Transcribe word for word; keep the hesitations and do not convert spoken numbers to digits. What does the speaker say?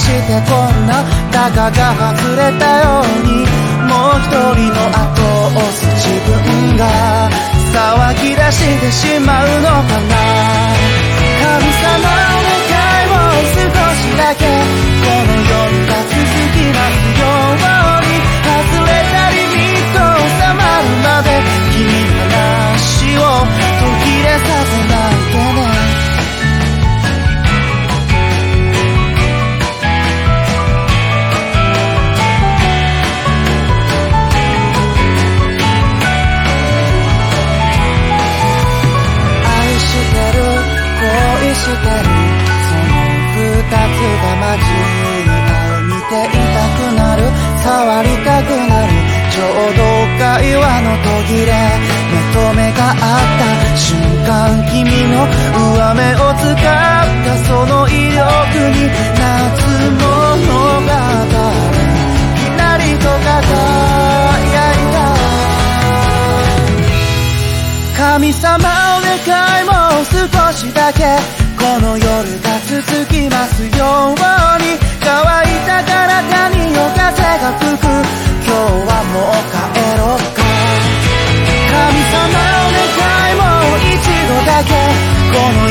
してこんなタガが外れたように、もう一人の後を押す自分が騒ぎ出してしまうのかな。神様お願い、もう少しだけこの夜が続きますように。外れたリミット収まるまで君の話を途切れさせないでね。恋してるその二つが交に合う、見ていたくなる、触りたくなる、ちょうど会話の途切れ、目と目が合った瞬間、君の上目を使ったその威力に夏物語、きらりと輝いた。神様お願い、もう少しだけこの夜が続きますように。乾いた体に夜風が吹く、今日はもう帰ろうか。神様お願い、もう一度だけこの